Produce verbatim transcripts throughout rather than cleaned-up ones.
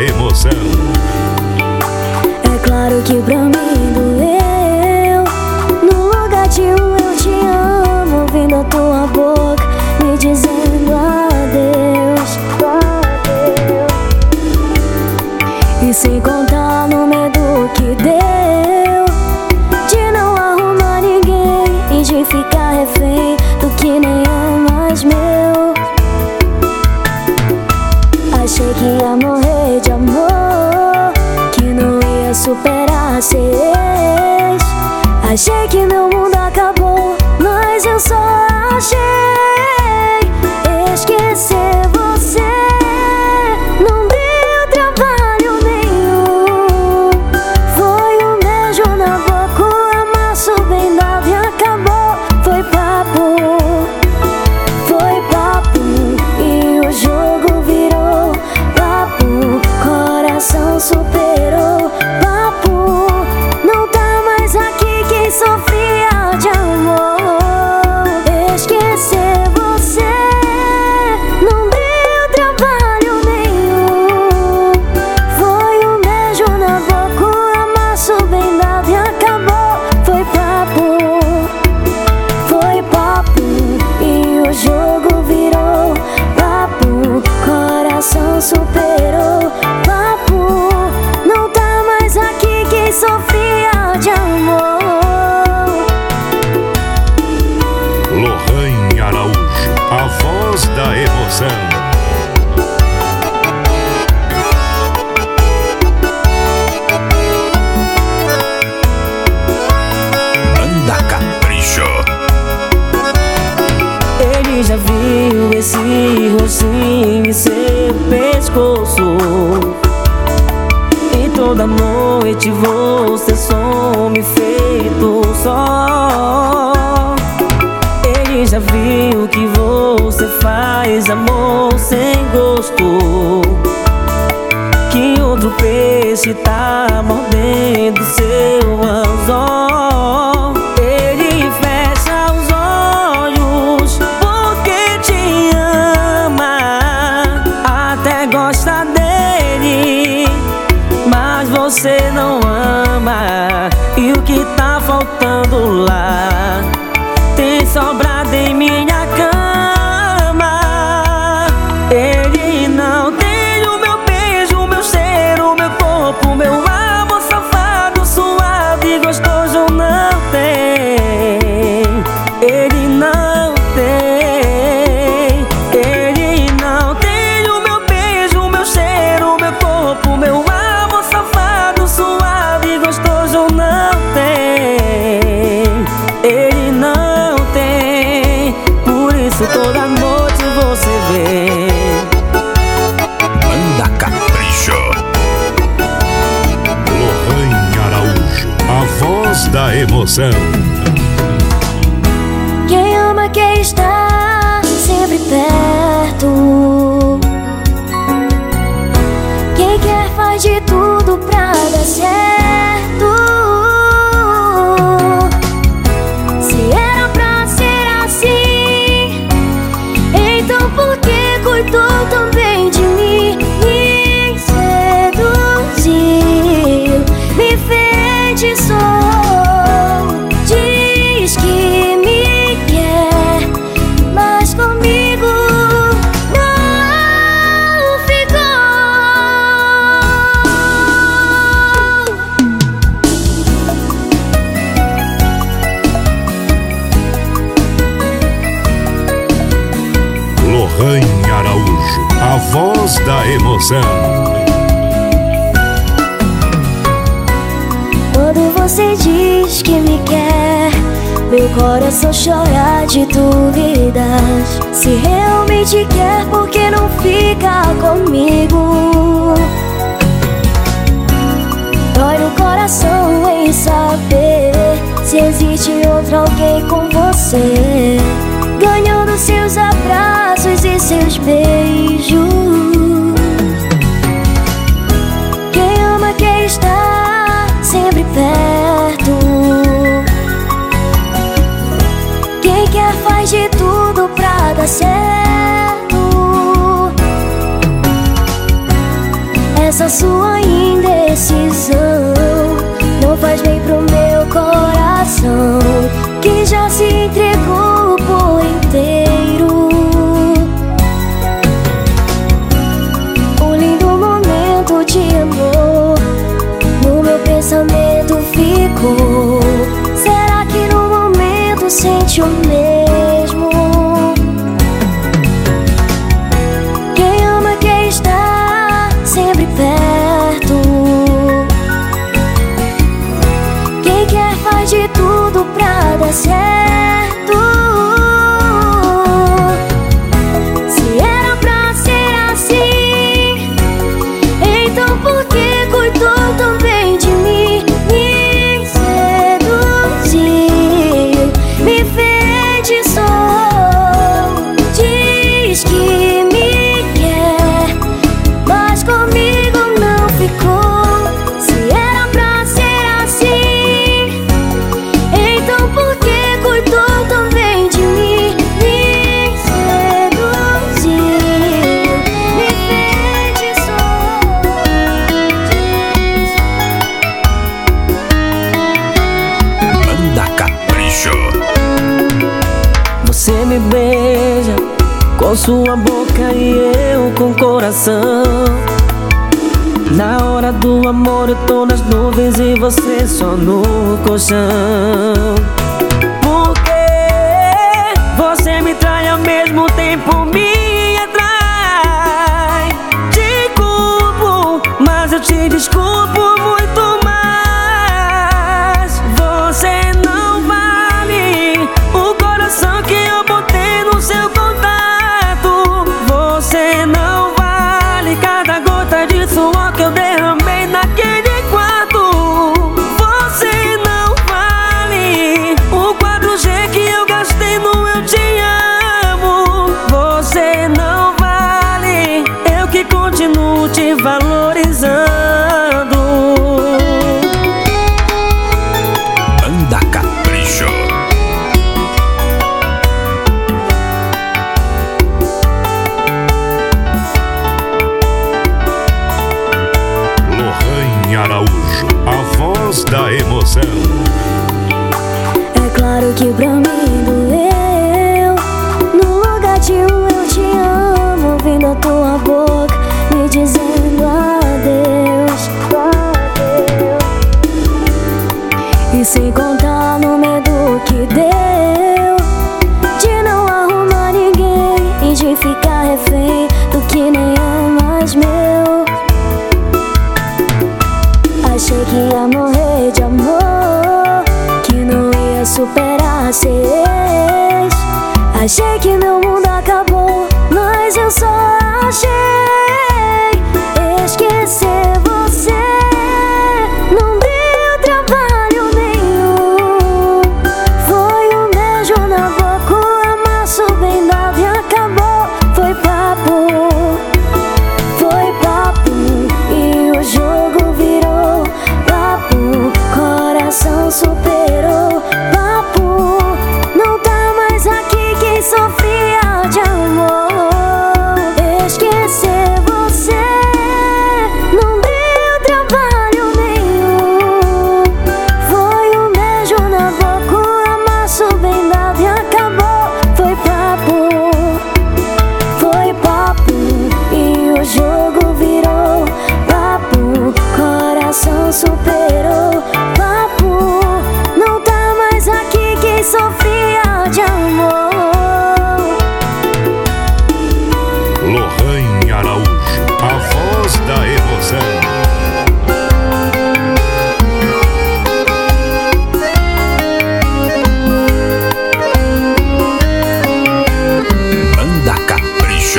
emoção. É claro que pra mim doeu. No lugar de um eu te amo, ouvindo a tua boca me dizendo adeus, adeus. E sem contar no medo que deu de não arrumar ninguém e de ficar refém do que nem é mais meu. Achei que ia morrer de amor, que não ia superar ser ex. Achei que meu mundo acabou, mas eu só achei esquecer você. Não deu trabalho nenhum, foi um beijo na boca, um amasso bem dado e acabou. Foi papo, foi papo, e o jogo virou papo. Coração superou papo, não tá mais aqui quem sofria de amor. Esquecer você não deu trabalho nenhum, foi um beijo na boca, um amasso bem dado e acabou. Foi papo, foi papo, e o jogo virou papo. Coração superou papo, não tá mais aqui quem sofria de amor. Lohane Araújo, a voz da emoção. Banda Capricho. Ele já viu esse rostinho em seu pescoço, e toda noite você some feito só. Ele já viu que você faz amor sem gosto, que outro peixe tá mordendo seu anzol. Ele fecha os olhos porque te ama, até gosta dele, mas você não ama. E o que tá faltando lá tem sobrado em minha cama. Ele não tem o meu beijo, o meu cheiro, o meu corpo, o meu amor safado, suave e gostoso. Não tem, ele não tem. Ele não tem o meu beijo, o meu cheiro, o meu corpo, o meu amor safado, suave e gostoso. Não tem, ele não tem. Por isso toda noite você vem. Banda Capricho. Lohane Araújo, a voz da emoção. Quem ama quer estar sempre perto, quem quer faz de tudo pra dar certo. Se era pra ser assim, então por que cuidou tão bem de mim? Me seduziu, me feitiçou, diz que me quer, mas comigo não ficou. Lohane Araújo, a voz da emoção. Quando você diz que me quer, meu coração chora de dúvidas. Se realmente quer, por que não fica comigo? Dói no coração em saber se existe outro alguém com você, ganhando seus abraços e seus beijos. Quem ama quer estar sempre perto, quem quer faz de tudo pra dar certo. Essa sua indecisão não faz bem pro meu coração, que já se entregou por inteiro. Um lindo momento de amor no meu pensamento ficou. Será que no momento sente o mesmo? Quem ama quer estar sempre perto. Quem quer faz de tudo pra dar certo. Se era pra ser assim, então por que cuidou tão bem de mim? Me seduziu, me feitiçou. Diz que me quer, mas comigo não ficou. Se era pra ser assim, então por que cuidou tão bem de mim? Me seduziu, me feitiçou. Banda Capricho. Você me beija com sua boca e eu com o coração. Na hora do amor eu tô nas nuvens e você só no colchão. Porque você me trai ao mesmo tempo me atrai. Te culpo, mas eu te desculpo muito mais. Você não vale o coração que eu botei no seu contato. Você não vale cada gota de suor que eu derramei naquele quarto. Você não vale o quatro G que eu gastei no Eu Te Amo. Você não vale, eu que continuo te valorizando. Banda Capricho. Lohane Araújo, a voz da emoção. É claro que pra mim doeu. No lugar de um eu te amo, ouvindo a tua boca me dizendo adeus, adeus. E sem contar no medo que deu de não arrumar ninguém e de ficar refém do que nem é mais meu. Achei que ia morrer de amor, que não ia superar ser ex. Achei que meu mundo acabou, mas eu só achei esquecer você. Não deu trabalho nenhum. Foi um beijo na boca, um amasso bem dado e acabou. Foi papo, foi papo e o jogo virou papo. Coração superou papo. Não tá mais aqui quem sofria de amor. Esquecer você não deu trabalho nenhum. Foi um beijo na boca, um amasso bem dado e acabou. Foi papo, foi papo e o jogo virou papo. Coração superou papo. Não tá mais aqui quem sofria de amor. Lohane Araújo, a voz da emoção. Banda Capricho.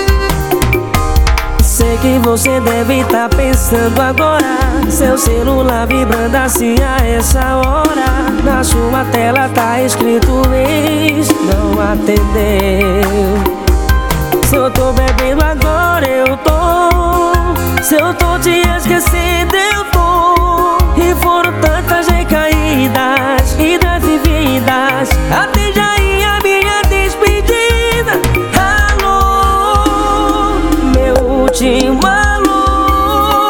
Sei que você deve estar pensando agora, seu celular vibrando assim a essa hora. Na sua tela tá escrito ex, não atendeu. Se eu tô bebendo agora eu tô, se eu tô te esquecendo eu tô. E foram tantas recaídas, idas e vidas, até já ia minha despedida. Alô, meu último alô.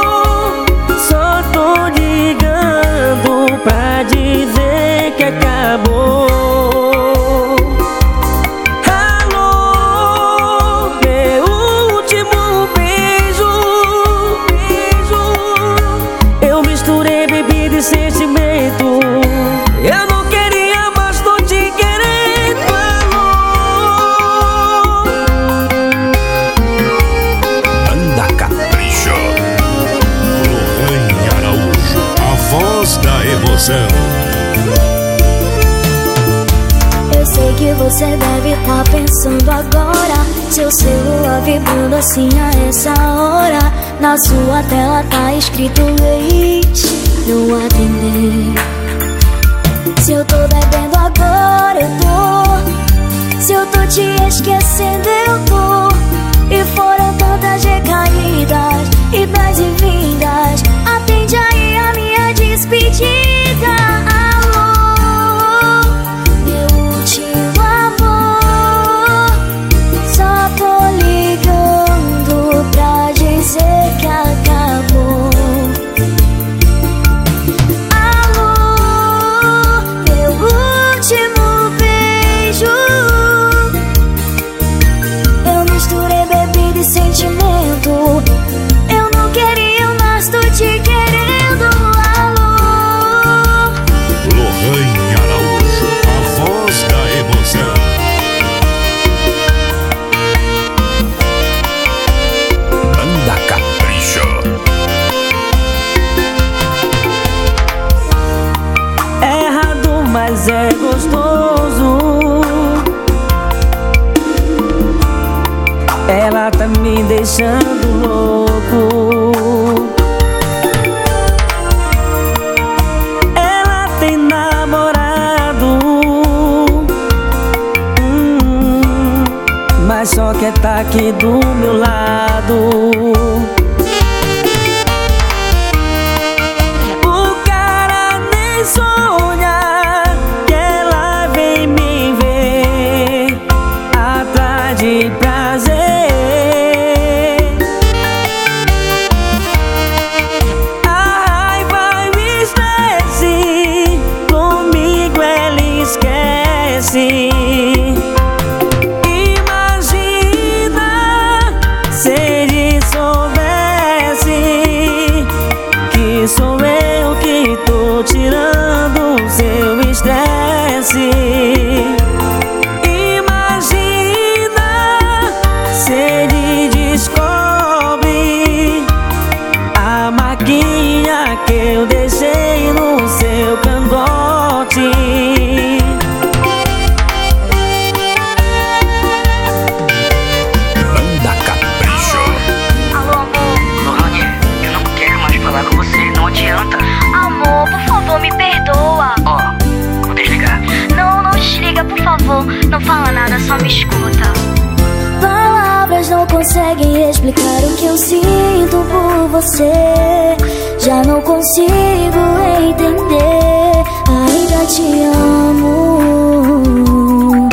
emoção. Eu sei que você deve estar pensando agora, seu celular vibrando assim a essa hora. Na sua tela tá escrito wait, não atender. Se eu tô bebendo agora eu tô, se eu tô te esquecendo eu tô. E foram tantas recaídas, idas e vindas. Atende aí a minha despedida. Alô, meu último amor, só tô ligando pra dizer que acabou. Alô, meu último beijo. Eu misturei bebida e sentimento. Eu não queria, mas tô te querendo. Alô, Lohane Araújo, a voz da emoção. Banda Capricho. É errado, mas é gostoso. Ela tá me deixando louco. Ela tem namorado, hum, mas só quer tá aqui do meu lado. O cara nem sonha que ela vem me ver atrás de prazer. A raiva e o estresse, comigo ela esquece. Imagina se ele soubesse que sou eu que tô tirando o seu estresse. Imagina se ele descobre a marquinha que eu deixei no seu cangote. Banda Capricho. Alô, amor. Lohane, eu não quero mais falar com você, não adianta. Amor, por favor, me perdoa. Ó, vou desligar. Não, não desliga, por favor. Não fala nada, só me escuta. palavras não conseguem explicar o que eu sinto por você. Já não consigo entender, ainda te amo.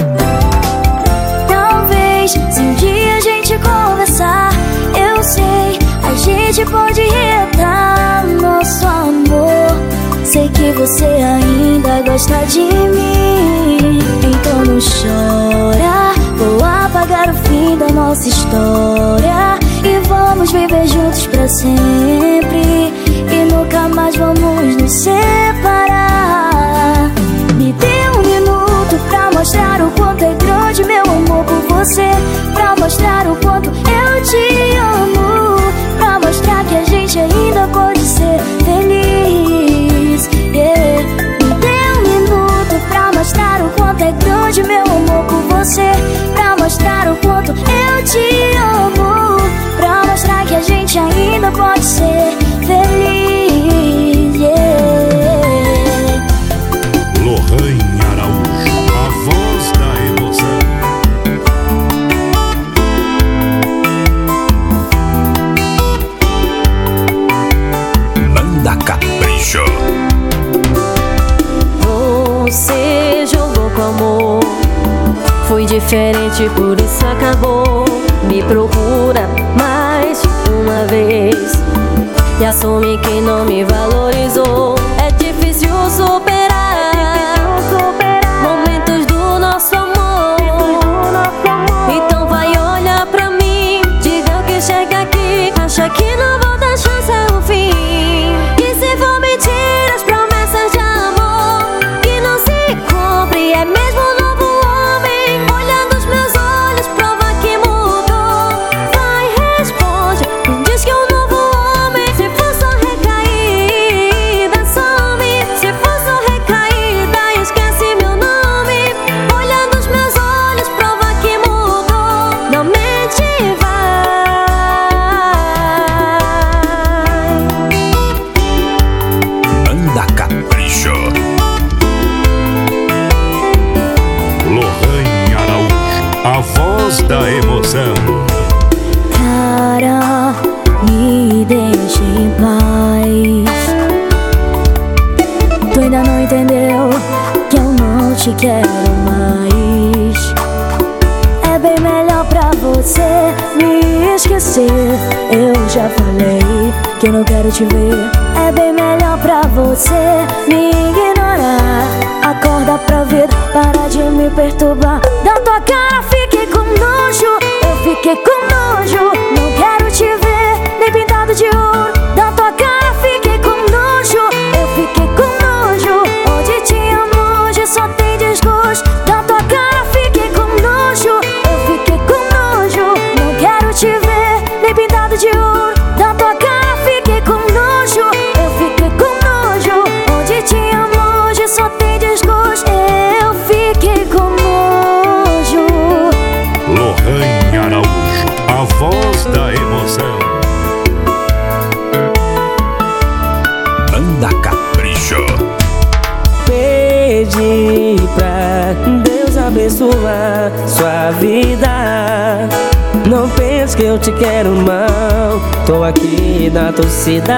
Talvez se um dia a gente conversar, eu sei, a gente pode reatar nosso amor. Sei que você ainda gosta de mim, então não chora. Vou apagar o fim da nossa história e vamos viver juntos pra sempre, e nunca mais vamos nos separar. Me dê um minuto pra mostrar o quanto é grande meu amor por você, pra mostrar o quanto eu te amo, pra mostrar que a gente ainda pode ser feliz, yeah. Me dê um minuto pra mostrar o quanto é grande meu amor por você, pra mostrar o quanto eu te amo, pra mostrar que a gente ainda pode ser feliz, yeah. Lohane Araújo, a voz da emoção. Banda Capricho. Você jogou com amor, fui diferente, por isso acabou. Me procura mais uma vez e assume que não me valorizou. É difícil superar momentos do nosso amor. Então vai olhar pra mim, diga o que chega aqui, acha que não vou dar chance ao fim. E se for mentira as promessas de amor que não se cumpre, é mesmo um novo homem olhando os meus olhos, prova que mudou. Vai, responde, diz que é um novo homem. Se for só recaída, some. Se for só paz. Tu ainda não entendeu que eu não te quero mais. É bem melhor pra você me esquecer. Eu já falei que eu não quero te ver. É bem melhor pra você me ignorar. Acorda pra ver, para de me perturbar. Da tua cara fiquei com nojo, eu fiquei com nojo. Não quero te ver, nem pintado de ouro. Da tua cara fiquei com nojo, eu fiquei com nojo. Onde tinha longe só tem desgosto. Da tua cara fiquei com nojo, eu fiquei com nojo. Não quero te ver, nem pintado de ouro. Da tua cara fiquei com nojo, eu fiquei com nojo. Onde tinha longe só tem desgosto. Eu fiquei com nojo. Lohane Araújo, a voz da emoção. Banda Capricho. Pedi pra Deus abençoar sua vida. Não pense que eu te quero mal, tô aqui na torcida.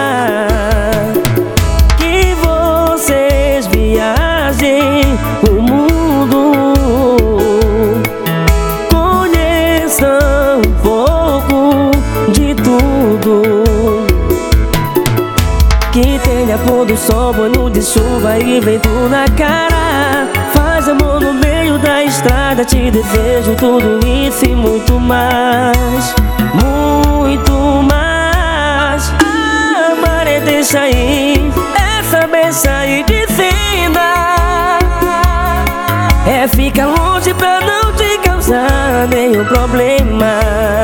Que vocês viajem o mundo, conheçam um pouco de tudo. Que tenha pôr do sol, banho de chuva e vento na cara. Faz amor no meio da estrada, te desejo tudo isso e muito mais. Muito mais. Amar é deixa ir, é saber sair de cena. É ficar longe pra não te causar nenhum problema.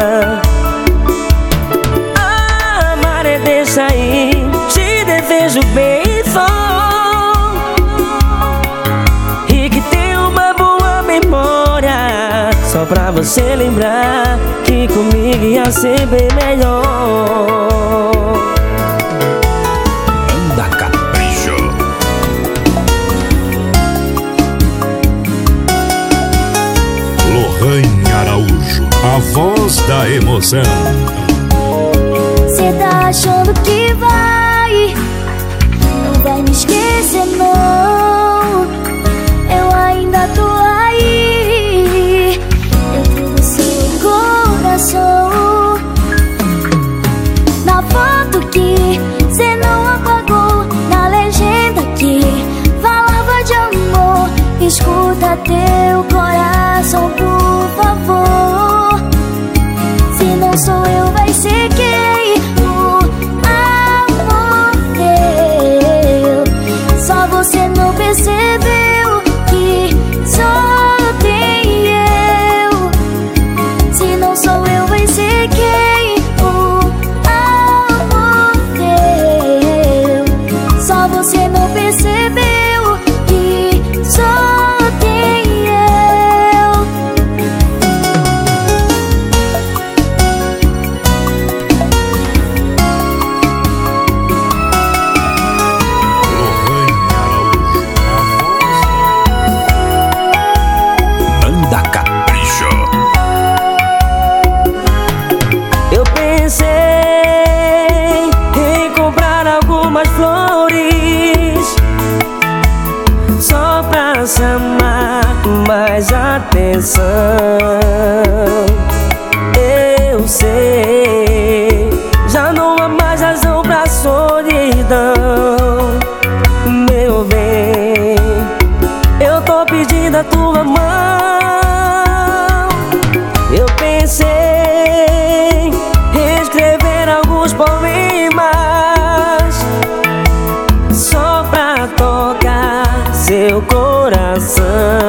Amar é deixa ir, desejo bem só. E que tenha uma boa memória, só pra você lembrar que comigo ia ser bem melhor. Banda Capricho. Lohane Araújo, a voz da emoção. Cê tá achando que vai, não vai me esquecer não. Eu ainda tô aí, dentro do seu coração. Na foto que cê não apagou, na legenda que falava de amor. Escuta teu coração, por favor. Se não sou eu, vai ser quem? O amor teu. Só você não percebeu que só tem eu. Se não sou eu, vai ser quem? O amor teu. Só você não percebeu que só tem eu. Lohane Araújo, a voz Banda Capricho. Eu pensei em comprar algumas flores só pra chamar mais atenção. Eu sei, já não há mais razão pra solidão. Meu bem, eu tô pedindo a tua mão. Eu pensei em escrever alguns poemas só pra tocar seu coração.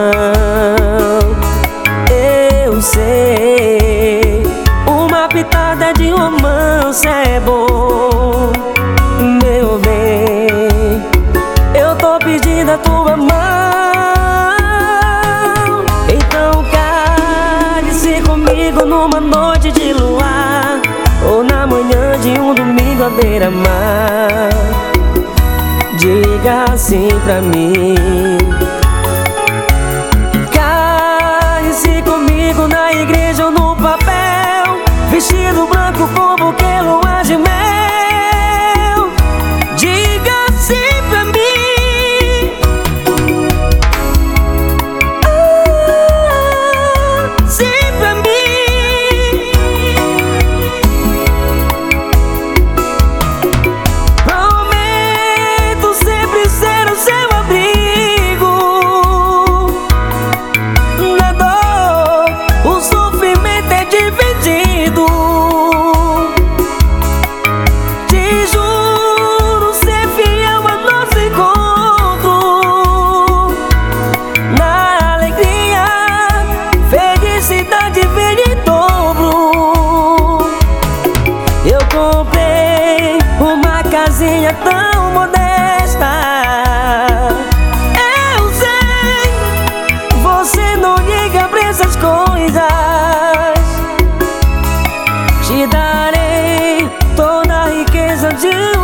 Eu sei, uma pitada de romance é bom. Meu bem, eu tô pedindo a tua mão. Então cale-se comigo numa noite de luar, ou na manhã de um domingo à beira-mar. Diga assim pra mim. Cale-se comigo na igreja ou no papel, vestido branco com buquê, lua de mel. fazia tão modesta. Eu sei, você não liga pra essas coisas. Te darei toda a riqueza de